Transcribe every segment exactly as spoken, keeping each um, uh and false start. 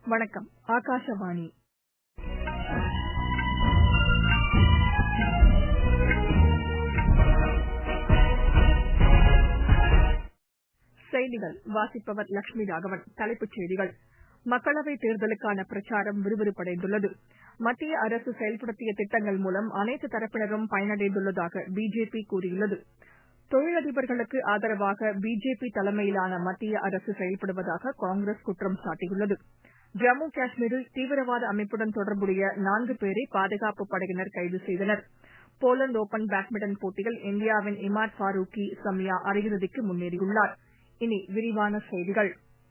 வணக்கம். ஆகாஷவாணி. செய்திகள் வாசிப்பவர் லட்சுமி ராகவன். தலைப்புச் செய்திகள். மக்களவைத் தேர்தலுக்கான பிரச்சாரம் விறுவிறுப்படைந்துள்ளது. மத்திய அரசு செயல்படுத்திய திட்டங்கள் மூலம் அனைத்து தரப்பினரும் பயனடைந்துள்ளதாக பிஜேபி கூறியுள்ளது. தொழிலதிபர்களுக்கு ஆதரவாக பிஜேபி தலைமையிலான மத்திய அரசு செயல்படுவதாக காங்கிரஸ் குற்றம் சாட்டியுள்ளது. ஜம்மு காஷ்மீரில் தீவிரவாத அமைப்புடன் தொடர்புடைய நான்கு பேரை பாதுகாப்புப் படையினர் கைது செய்தனர். போலந்து ஓபன் பேட்மிண்டன் போட்டியில் இந்தியாவின் இமாட் ஃபாரூக்கி சமியா அரையிறுதிக்கு முன்னேறியுள்ளார். இனி விரிவான செய்திகள்.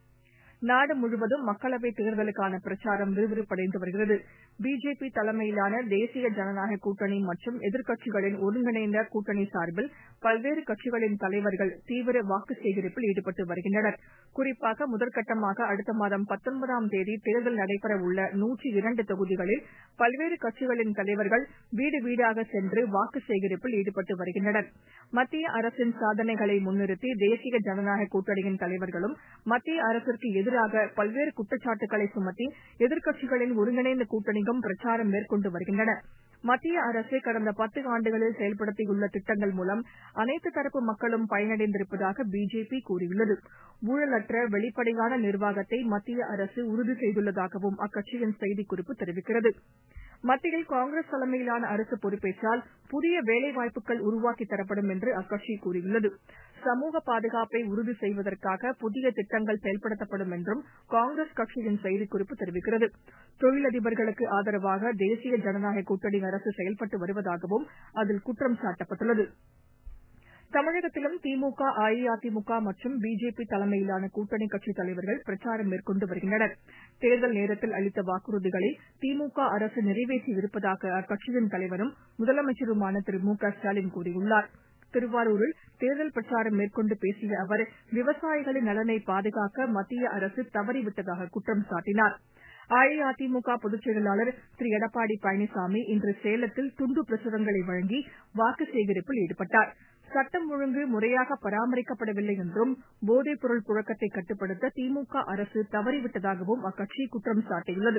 நாடு முழுவதும் மக்களவைத் தேர்தலுக்கான பிரச்சாரம் விறுவிறுப்படைந்து வருகிறது. பிஜேபி தலைமையிலான தேசிய ஜனநாயக கூட்டணி மற்றும் எதிர்க்கட்சிகளின் ஒருங்கிணைந்த கூட்டணி சார்பில் பல்வேறு கட்சிகளின் தலைவர்கள் தீவிர வாக்கு சேகரிப்பில் ஈடுபட்டு வருகின்றனர். குறிப்பாக முதற்கட்டமாக அடுத்த மாதம் பத்தொன்பதாம் தேதி தேர்தல் நடைபெறவுள்ள நூற்றி இரண்டு தொகுதிகளில் பல்வேறு கட்சிகளின் தலைவர்கள் வீடு வீடாக சென்று வாக்கு சேகரிப்பில் ஈடுபட்டு வருகின்றனர். மத்திய அரசின் சாதனைகளை முன்னிறுத்தி தேசிய ஜனநாயக கூட்டணியின் தலைவர்களும் மத்திய அரசிற்கு எதிராக பல்வேறு குற்றச்சாட்டுகளை சுமத்தி எதிர்க்கட்சிகளின் ஒருங்கிணைந்த கூட்டணியும் பிரச்சாரம் மேற்கொண்டு வருகின்றன. மத்திய அரசு கடந்த பத்து ஆண்டுகளில் செயல்படுத்தியுள்ள திட்டங்கள் மூலம் அனைத்து தரப்பு மக்களும் பயனடைந்திருப்பதாக பிஜேபி கூறியுள்ளது. ஊழலற்ற வெளிப்படையான நிர்வாகத்தை மத்திய அரசு உறுதி செய்துள்ளதாகவும் அக்கட்சியின் செய்திக்குறிப்பு தெரிவிக்கிறது. மத்தியில் காங்கிரஸ் தலைமையிலான அரசு பொறுப்பேற்றால் புதிய வேலைவாய்ப்புகள் உருவாக்கித் தரப்படும் என்று அக்கட்சி கூறியுள்ளது. சமூக பாதுகாப்பை உறுதி செய்வதற்காக புதிய திட்டங்கள் செயல்படுத்தப்படும் என்றும் காங்கிரஸ் கட்சியின் செய்திக்குறிப்பு தெரிவிக்கிறது. தொழிலதிபர்களுக்கு ஆதரவாக தேசிய ஜனநாயக கூட்டணி அரசு செயல்பட்டு வருவதாகவும் அதில் குற்றம் சாட்டப்பட்டுள்ளது. தமிழகத்திலும் திமுக, அஇஅதிமுக மற்றும் பிஜேபி தலைமையிலான கூட்டணி கட்சித் தலைவர்கள் பிரச்சாரம் மேற்கொண்டு வருகின்றனர். தேர்தல் நேரத்தில் அளித்த வாக்குறுதிகளை திமுக அரசு நிறைவேற்றியிருப்பதாக அக்கட்சியின் தலைவரும் முதலமைச்சருமான திரு மு க ஸ்டாலின் கூறியுள்ளார். திருவாரூரில் தேர்தல் பிரச்சாரம் மேற்கொண்டு பேசிய அவர் விவசாயிகளின் நலனை பாதுகாக்க மத்திய அரசு தவறிவிட்டதாக குற்றம் சாட்டினார். அஇஅதிமுக பொதுச் செயலாளர் திரு எடப்பாடி பழனிசாமி இன்று சேலத்தில் துண்டு பிரசுரங்களை வழங்கி வாக்கு சேகரிப்பில் ஈடுபட்டார். சட்டம் ஒழுங்கு முறையாக பராமரிக்கப்படவில்லை என்றும் போதைப் பொருள் புழக்கத்தை கட்டுப்படுத்த திமுக அரசு தவறிவிட்டதாகவும் அக்கட்சி குற்றம் சாட்டியுள்ளது.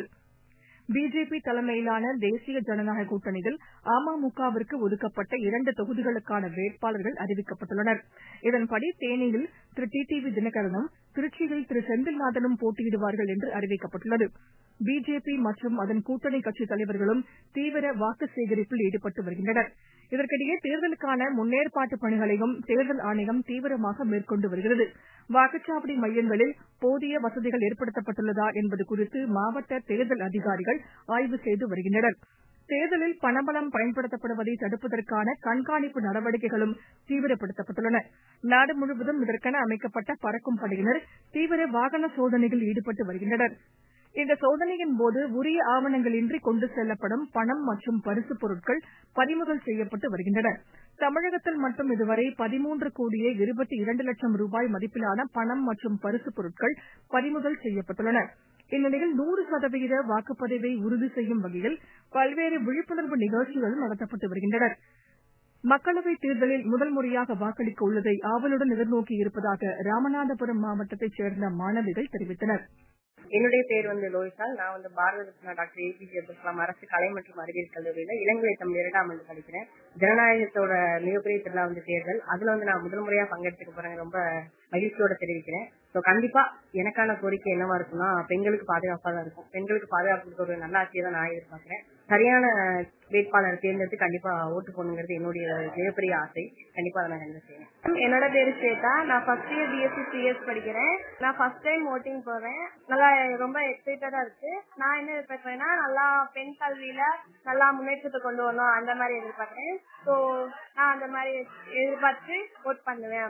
பிஜேபி தலைமையிலான தேசிய ஜனநாயக கூட்டணியில் அமமுகவிற்கு ஒதுக்கப்பட்ட இரண்டு தொகுதிகளுக்கான வேட்பாளர்கள் அறிவிக்கப்பட்டுள்ளனர். இதன்படி தேனியில் திரு டி டி வி தினகரனும் திருச்சியில் திரு செந்தில்நாதனும் போட்டியிடுவார்கள் என்று அறிவிக்கப்பட்டுள்ளது. பிஜேபி மற்றும் அதன் கூட்டணி கட்சித் தலைவர்களும் தீவிர வாக்கு சேகரிப்பில் ஈடுபட்டு வருகின்றனர். இதற்கிடையே தேர்தலுக்கான முன்னேற்பாட்டு பணிகளையும் தேர்தல் ஆணையம் தீவிரமாக மேற்கொண்டு வருகிறது. வாக்குச்சாவடி மையங்களில் போதிய வசதிகள் ஏற்படுத்தப்பட்டுள்ளதா என்பது குறித்து மாவட்ட தேர்தல் அதிகாரிகள் ஆய்வு செய்து வருகின்றனர். தேர்தலில் பணபலம் பயன்படுத்தப்படுவதை தடுப்பதற்கான கண்காணிப்பு நடவடிக்கைகளும் தீவிரப்படுத்தப்பட்டுள்ளன. நாடு முழுவதும் இதற்கென அமைக்கப்பட்ட பறக்கும் படையினர் தீவிர வாகன சோதனையில் ஈடுபட்டு வருகின்றனர். இந்த சோதனையின் போது உரிய ஆவணங்களின்றி கொண்டு செல்லப்படும் பணம் மற்றும் பரிசுப் பொருட்கள் பறிமுதல் செய்யப்பட்டு வருகின்றன. தமிழகத்தில் மட்டும் இதுவரை பதிமூன்று கோடியே இருபத்தி இரண்டு லட்சம் ரூபாய் மதிப்பிலான பணம் மற்றும் பரிசுப் பொருட்கள் பறிமுதல் செய்யப்பட்டுள்ளன. இந்நிலையில் நூறு சதவீத வாக்குப்பதிவை உறுதி செய்யும் வகையில் பல்வேறு விழிப்புணர்வு நிகழ்ச்சிகளும் நடத்தப்பட்டு வருகின்றன. மக்களவைத் தேர்தலில் முதல் முறையாக வாக்களிக்க உள்ளதை ஆவலுடன் எதிர்நோக்கி இருப்பதாக ராமநாதபுரம் மாவட்டத்தைச் சேர்ந்த மாணவிகள் தெரிவித்தனர். என்னுடைய பேர் வந்து லோயிசா. நான் வந்து Bharat Ratna doctor A P J Abdul Kalam அரசு கலை மற்றும் அறிவியல் கல்லூரியில இளங்கலை தமிழ் இரண்டாம் ஆண்டு படிக்கிறேன். ஜனநாயகத்தோட மிகப்பெரிய திருவிழா வந்து தேர்தல். அதுல வந்து நான் முதல் முறையா பங்கெடுத்துக்க போறேன். ரொம்ப மகிழ்ச்சியோட தெரிவிக்கிறேன். ஸோ கண்டிப்பா எனக்கான கோரிக்கை என்னவா இருக்குன்னா பெண்களுக்கு பாதுகாப்பா தான் இருக்கும். பெண்களுக்கு பாதுகாப்புக்கு ஒரு நல்ல ஆட்சியை தான் நான் எதிர்பார்க்கிறேன். சரியான வேட்பாளர் தேர்ந்தெடுத்து கண்டிப்பா ஓட்டு போடணுங்கிறது என்னுடைய மிகப்பெரிய ஆசை. கண்டிப்பா அதை நான் என்ன செய்யறேன். என்னோட பேரு ஸ்வேதா. நான் ஃபர்ஸ்ட் இயர் பிஎஸ்சி சிஎஸ் படிக்கிறேன். நான் ஃபர்ஸ்ட் டைம் ஓட்டிங் போறேன். நல்லா ரொம்ப எக்ஸைட்டடா இருக்கு. நான் என்ன எதிர்பார்க்கிறேன்னா நல்லா பெண் கல்வியில நல்லா முன்னேற்றத்தை கொண்டு வரணும் அந்த மாதிரி எதிர்பார்க்கிறேன். ஸோ நான் அந்த மாதிரி எதிர்பார்த்து ஓட் பண்ணுவேன்.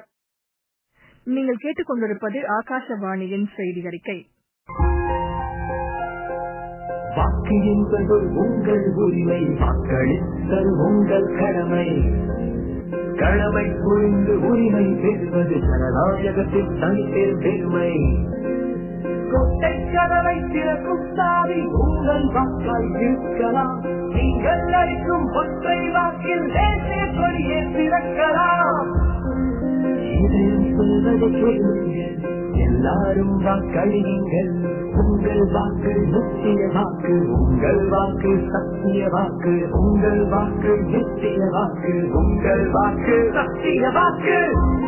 நீங்கள் கேட்டுக்கொண்டிருப்பது ஆகாஷவாணியின் செய்தி அறிக்கை. வாக்கு என்பது உங்கள் உரிமை, வாக்களித்தல் உங்கள் கடமை. கடமை புரிந்து உரிமை பெறுவது ஜனநாயகத்தின் தனிப்பெரும் பெருமை. கொட்டை கதவை திறக்கும் சாவி உங்கள் வாக்காய் இருக்கலாம். நீங்கள் அளிக்கும் ஒற்றை வாக்கில் தேசிய கொடியை திறக்கலாம். இதயம் சொல்வதை கேளுங்கள். எல்லாரும் வாக்களியுங்கள். உங்கள் வாக்கு நித்திய வாக்கு, உங்கள் வாக்கு சத்திய வாக்கு, உங்கள் வாக்கு நித்திய வாக்கு, உங்கள் வாக்கு சத்திய வாக்கு.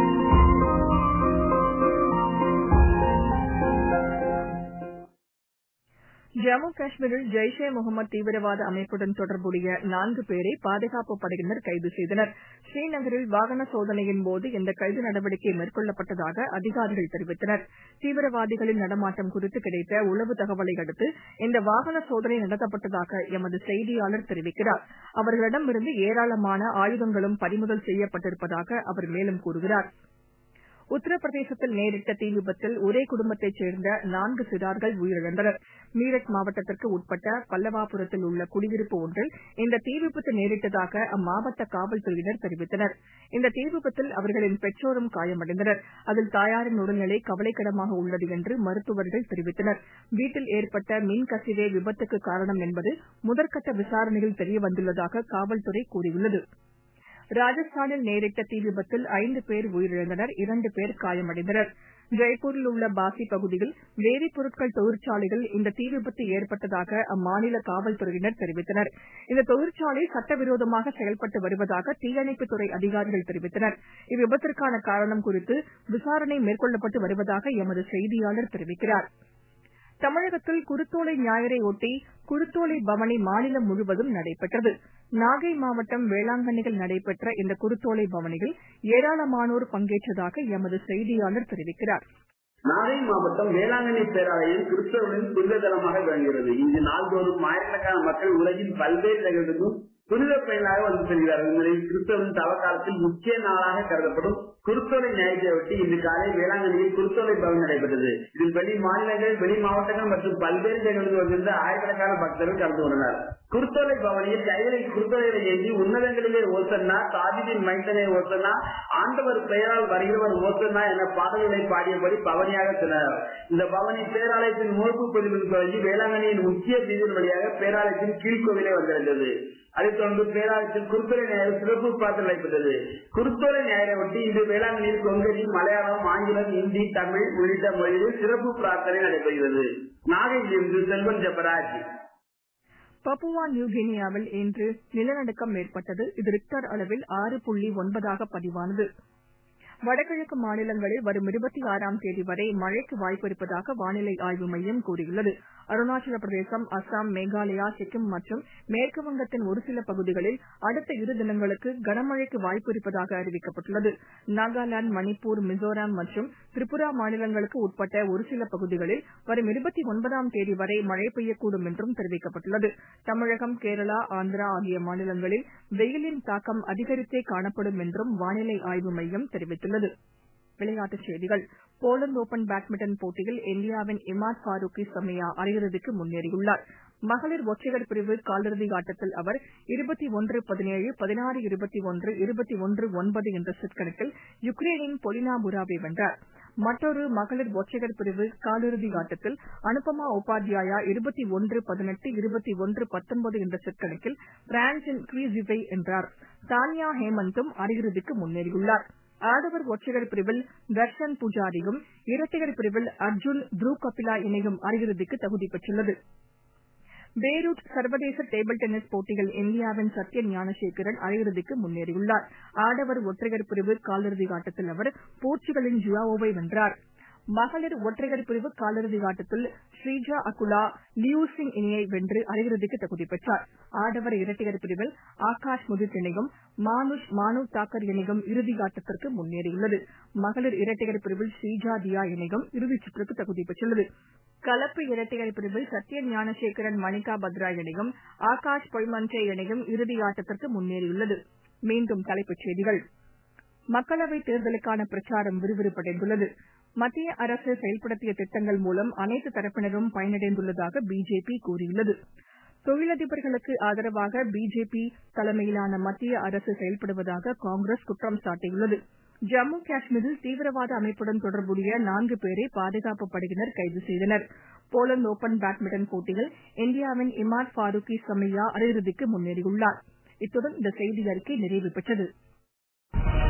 ஜம்மு காஷ்மீரில் ஜெய்ஷ் ஏ முகமது தீவிரவாத அமைப்புடன் தொடர்புடைய நான்கு பேரை பாதுகாப்பு படையினர் கைது செய்தனர். ஸ்ரீநகரில் வாகன சோதனையின் போது இந்த கைது நடவடிக்கை மேற்கொள்ளப்பட்டதாக அதிகாரிகள் தெரிவித்தனர். தீவிரவாதிகளின் நடமாட்டம் குறித்து கிடைத்த உளவு தகவலை அடுத்து இந்த வாகன சோதனை நடத்தப்பட்டதாக எமது செய்தியாளர் தெரிவிக்கிறார். அவர்களிடமிருந்து ஏராளமான ஆயுதங்களும் பறிமுதல் செய்யப்பட்டிருப்பதாக அவர் மேலும் கூறுகிறார். உத்தரப்பிரதேசத்தில் நேரிட்ட தீ விபத்தில் ஒரே குடும்பத்தைச் சேர்ந்த நான்கு சிறார்கள் உயிரிழந்தனர். மீரட் மாவட்டத்திற்கு உட்பட்ட பல்லவாபுரத்தில் உள்ள குடியிருப்பு ஒன்றில் இந்த தீ விபத்து நேரிட்டதாக அம்மாவட்ட காவல்துறையினர் தெரிவித்தனர். இந்த தீ விபத்தில் அவர்களின் பெற்றோரும் காயமடைந்தனர். அதில் தாயாரின் உடல்நிலை கவலைக்கிடமாக உள்ளது என்று மருத்துவர்கள் தெரிவித்தனர். வீட்டில் ஏற்பட்ட மின்கசிவே விபத்துக்கு காரணம் என்பது முதற்கட்ட விசாரணையில் தெரியவந்துள்ளதாக காவல்துறை கூறியுள்ளது. ராஜஸ்தானில் நேரிட்ட தீ விபத்தில் ஐந்து பேர் உயிரிழந்தனர், இரண்டு பேர் காயமடைந்தனர். ஜெய்ப்பூரில் உள்ள பாசி பகுதியில் வேதிப்பொருட்கள் தொழிற்சாலையில் இந்த தீ விபத்து ஏற்பட்டதாக அம்மாநில காவல்துறையினர் தெரிவித்தனர். இந்த தொழிற்சாலை சட்டவிரோதமாக செயல்பட்டு வருவதாக தீயணைப்புத்துறை அதிகாரிகள் தெரிவித்தனர். இவ்விபத்திற்கான காரணம் குறித்து விசாரணை மேற்கொள்ளப்பட்டு வருவதாக எமது செய்தியாளர் தெரிவிக்கிறார். தமிழகத்தில் குருத்தோலை ஞாயிறையொட்டி குருத்தோலை பவனி மாநிலம் முழுவதும் நடைபெற்றது. நாகை மாவட்டம் வேளாங்கண்ணியில் நடைபெற்ற இந்த குருத்தோலை பவனியில் ஏராளமானோர் பங்கேற்றதாக எமது செய்தியாளர் தெரிவிக்கிறார். நாகை மாவட்டம் வேளாங்கண்ணி பேராலயம் கிறிஸ்தவர்களின் புனித தலமாக விளங்குகிறது. இங்கு நாள்தோறும் ஆயிரக்கணக்கான மக்கள் உலகின் பல்வேறு இடங்களிலும் புனித பயனாக வந்து செல்கிறார்கள். இந்நிலையில் கிறிஸ்தவரின் தவக்காலத்தில் முக்கிய நாளாக கருதப்படும் குருத்தோலை ஞாயிற்றையொட்டி இன்று காலை வேளாங்கண்ணியில் குருத்தோலை பவனி நடைபெற்றது. இதில் வெளி மாநிலங்கள், வெளி மாவட்டங்கள் மற்றும் பல்வேறு இடங்களில் வந்திருந்த ஆயிரக்கணக்கான பக்தர்கள் கலந்து கொண்டனர். குருத்தோலை பவனியில் கைகளை குருத்தோலைகளை ஏந்தி உன்னதங்களிலே ஓசன்னா, தாவீதின் மைந்தனே ஓசன்னா, ஆண்டவர் பெயரால் வருகிறவர் ஓசன்னா என பாடல்களை பாடியபடி பவனியாக சென்றனர். இந்த பவனி பேராலயத்தின் முகப்பு பதிவில் தொடங்கி வேளாங்கண்ணியின் முக்கிய வீதியின் வழியாக பேராலயத்தின் கீழ்கோவிலே வந்திருந்தது. அதைத் தொடர்ந்து பேராலயத்தில் குருத்தோலை ஞாயிறு சிறப்பு பிரார்த்தனை நடைபெற்றது. குருத்தோலை ஞாயிறை ஒட்டி இன்று வேளாங்கண்ணியில் கொங்கணி, மலையாளம், ஆங்கிலம், இந்தி, தமிழ் உள்ளிட்ட மொழிகளில் சிறப்பு பிரார்த்தனை நடைபெறுகிறது. நாகையிலிருந்து செல்வன் ஜெபராஜ். பப்புவா நியூகினியாவில் இன்று நிலநடுக்கம் ஏற்பட்டது. இது ரிக்டர் அளவில் ஆறு புள்ளி ஒன்பதாக பதிவானது. வடகிழக்கு மாநிலங்களில் வரும் இருபத்தி ஆறாம் தேதி வரை மழைக்கு வாய்ப்பிருப்பதாக வானிலை ஆய்வு மையம் கூறியுள்ளது. அருணாச்சல பிரதேசம், அசாம், மேகாலயா, சிக்கிம் மற்றும் மேற்குவங்கத்தின் ஒரு சில பகுதிகளில் அடுத்த இரு தினங்களுக்கு கனமழைக்கு வாய்ப்பிருப்பதாக அறிவிக்கப்பட்டுள்ளது. நாகாலாந்து, மணிப்பூர், மிசோராம் மற்றும் திரிபுரா மாநிலங்களுக்கு உட்பட்ட ஒரு சில பகுதிகளில் வரும் இருபத்தி ஒன்பதாம் தேதி வரை மழை பெய்யக்கூடும் என்றும் தெரிவிக்கப்பட்டுள்ளது. தமிழகம், கேரளா, ஆந்திரா ஆகிய மாநிலங்களில் வெயிலின் தாக்கம் அதிகரித்தே காணப்படும் என்றும் வானிலை ஆய்வு மையம் தெரிவித்துள்ளது. விளையாட்டுச் செய்திகள். போலந்து ஓபன் பேட்மிண்டன் போட்டியில் இந்தியாவின் இமாத் ஃபாரூக்கி சமியா அரையிறுதிக்கு முன்னேறியுள்ளார். மகளிர் ஒற்றையர் பிரிவு காலிறுதி ஆட்டத்தில் அவர் இருபத்தி ஒன்று பதினேழு, பதினாறு இருபத்தி ஒன்று, இருபத்தி ஒன்று ஒன்பது என்ற செட் கணக்கில் யுக்ரைனின் பொலினா புராவை வென்றார். மற்றொரு மகளிர் ஒற்றையர் பிரிவு காலிறுதி ஆட்டத்தில் அனுபமா உபாத்யாயா இருபத்தி ஒன்று பதினெட்டு, இருபத்தி ஒன்று பத்தொன்பது என்ற செட் கணக்கில் பிரான்சின் குவிசிவை வென்றார். தானியா ஹேமந்தும் அரையிறுதிக்கு முன்னேறியுள்ளார். ஆடவர் ஒற்றையர் பிரிவில் தர்ஷன் புஜாரியும், இரட்டையர் பிரிவில் அர்ஜுன் த்ருவ் கபிலா இணையும் அரையிறுதிக்கு தகுதி பெற்றுள்ளது. பெய்ரூட் சர்வதேச டேபிள் டென்னிஸ் போட்டியில் இந்தியாவின் சத்ய ஞானசேகரன் அரையிறுதிக்கு முன்னேறியுள்ளார். ஆடவர் ஒற்றையர் பிரிவு காலிறுதி ஆட்டத்தில் அவர் போர்ச்சுகலின் ஜுவாவோவை வென்றார். மகளிர் ஒற்றையர் பிரிவு காலிறுதி ஆட்டத்தில் ஸ்ரீஜா அகுலா லியூ சிங் இணையை வென்று அரையிறுதிக்கு தகுதி பெற்றார். ஆடவர் இரட்டையர் பிரிவில் ஆகாஷ் முதித் இணையும் மானுஷ் மானு தாக்கர் இணையும் இறுதி ஆட்டத்திற்கு முன்னேறியுள்ளது. மகளிர் இரட்டையர் பிரிவில் ஸ்ரீஜா தியா இணையும் இறுதிச் சுற்றுக்கு தகுதி பெற்றுள்ளது. கலப்பு இரட்டையர் பிரிவில் சத்ய ஞானசேகரன் மணிகா பத்ரா இணையும் ஆகாஷ் பொய்மன்றே இணையும் இறுதி ஆட்டத்திற்கு முன்னேறியுள்ளது. மீண்டும் தலைப்புச் செய்திகள். மக்களவைத் தேர்தலுக்கான பிரச்சாரம் விறுவிறுப்படைந்துள்ளது. மத்திய அரசு செயல்படுத்திய திட்டங்கள் மூலம் அனைத்து தரப்பினரும் பயனடைந்துள்ளதாக பிஜேபி கூறியுள்ளது. தொழிலதிபர்களுக்கு ஆதரவாக பிஜேபி தலைமையிலான மத்திய அரசு செயல்படுவதாக காங்கிரஸ் குற்றம் சாட்டியுள்ளது. ஜம்மு காஷ்மீரில் தீவிரவாத அமைப்புடன் தொடர்புடைய நான்கு பேரை பாதுகாப்பு படையினர் கைது செய்தனர். போலந்து ஓபன் பேட்மிண்டன் போட்டியில் இந்தியாவின் இமாத் ஃபாரூக்கி சமியா அரையிறுதிக்கு முன்னேறியுள்ளார். இத்துடன் இந்த செய்தி அறிக்கை நிறைவு பெற்றது.